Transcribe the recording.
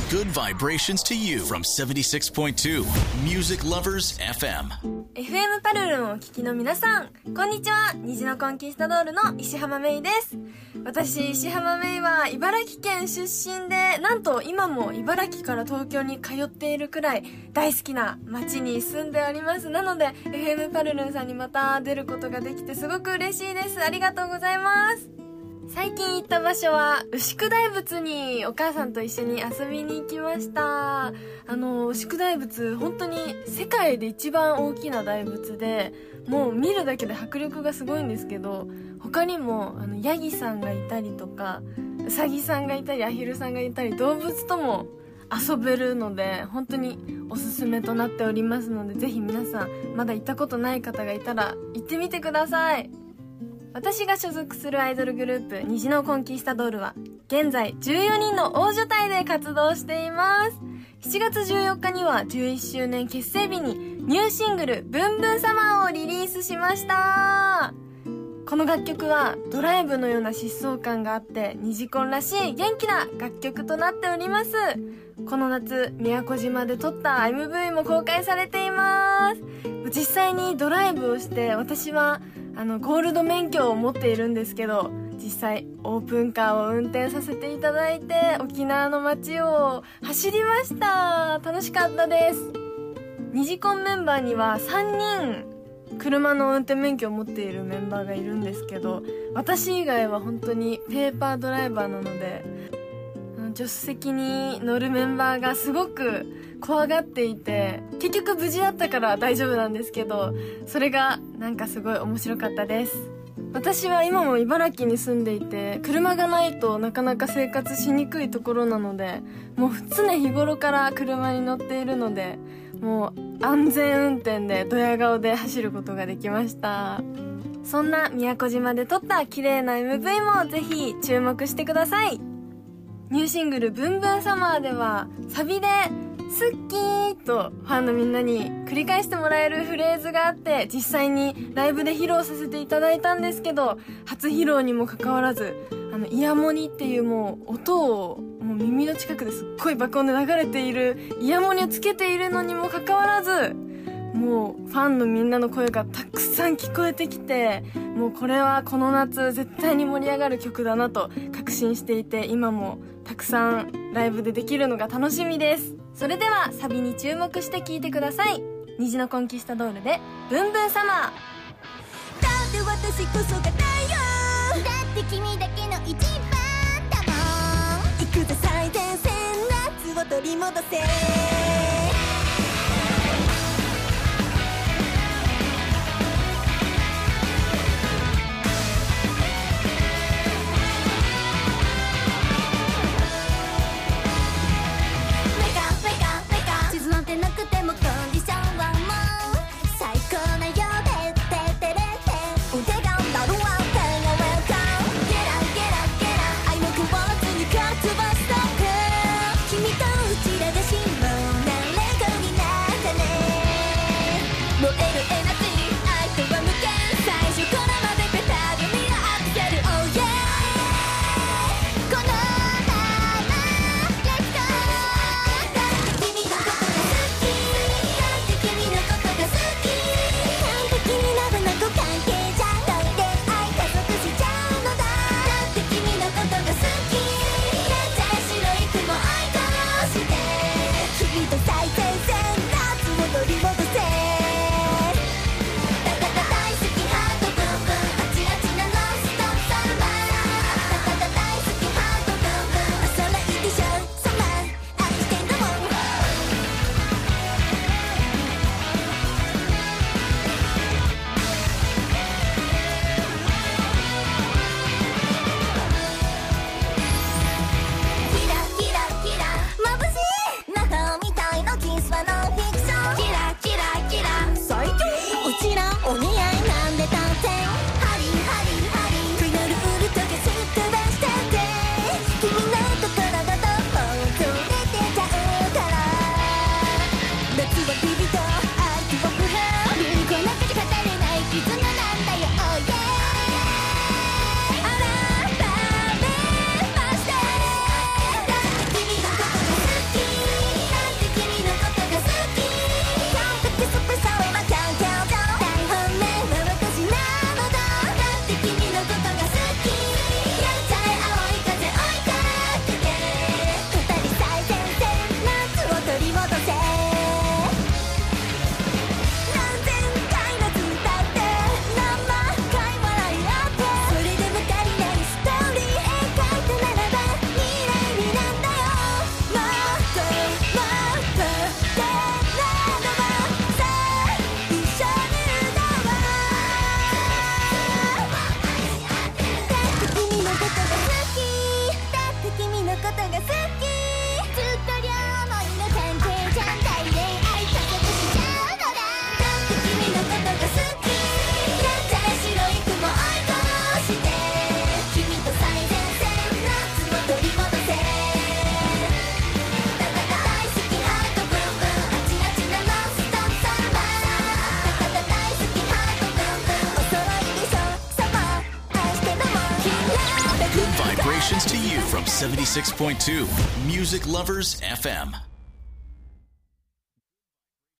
good vibrations to you from 76.2 Music Lovers FM。 FM パルルンをお聞きの皆さん、こんにちは。虹のコンキスタドールの石浜メイです。私、石浜メイは茨城県出身で、なんと今も茨城から東京に通っているくらい大好きな街に住んでおります。なので FM パルルンさんにまた出ることができてすごく嬉しいです。ありがとうございます。最近行った場所は牛久大仏にお母さんと一緒に遊びに行きました。牛久大仏本当に世界で一番大きな大仏で、もう見るだけで迫力がすごいんですけど、他にもヤギさんがいたりとか、ウサギさんがいたり、アヒルさんがいたり、動物とも遊べるので本当におすすめとなっておりますので、ぜひ皆さんまだ行ったことない方がいたら行ってみてください。私が所属するアイドルグループ虹のコンキスタドールは現在14人の大所帯で活動しています。7月14日には11周年結成日にニューシングルブンブンサマーをリリースしました。この楽曲はドライブのような疾走感があって虹コンらしい元気な楽曲となっております。この夏宮古島で撮った MV も公開されています。実際にドライブをして、私はゴールド免許を持っているんですけど、実際オープンカーを運転させていただいて沖縄の街を走りました。楽しかったです。虹コンメンバーには3人車の運転免許を持っているメンバーがいるんですけど、私以外は本当にペーパードライバーなので、助手席に乗るメンバーがすごく怖がっていて、結局無事だったから大丈夫なんですけど、それがなんかすごい面白かったです。私は今も茨城に住んでいて、車がないとなかなか生活しにくいところなので、もう常日頃から車に乗っているので、もう安全運転でドヤ顔で走ることができました。そんな宮古島で撮った綺麗な MV もぜひ注目してください。ニューシングルブンブンサマーではサビでスッキーとファンのみんなに繰り返してもらえるフレーズがあって、実際にライブで披露させていただいたんですけど、初披露にもかかわらずイヤモニっていうもう音をもう耳の近くですっごい爆音で流れているイヤモニをつけているのにもかかわらず、もうファンのみんなの声がたくさん聞こえてきて、もうこれはこの夏絶対に盛り上がる曲だなと確信していて、今もたくさんライブでできるのが楽しみです。それではサビに注目して聴いてください。虹のコンキスタドールでブンブンサマー。 だって私こそがだよ、だって君だけの一番だもん。行くぜ最前線、夏を取り戻せ。なくてもコンディションはもう最高なよ。てってってれって腕が鳴るわ。手が Welcome Get out get out get out 愛のクォーツにカットバストップ。君とうちらがシンボル Congratulations to you from 76.2 Music Lovers FM.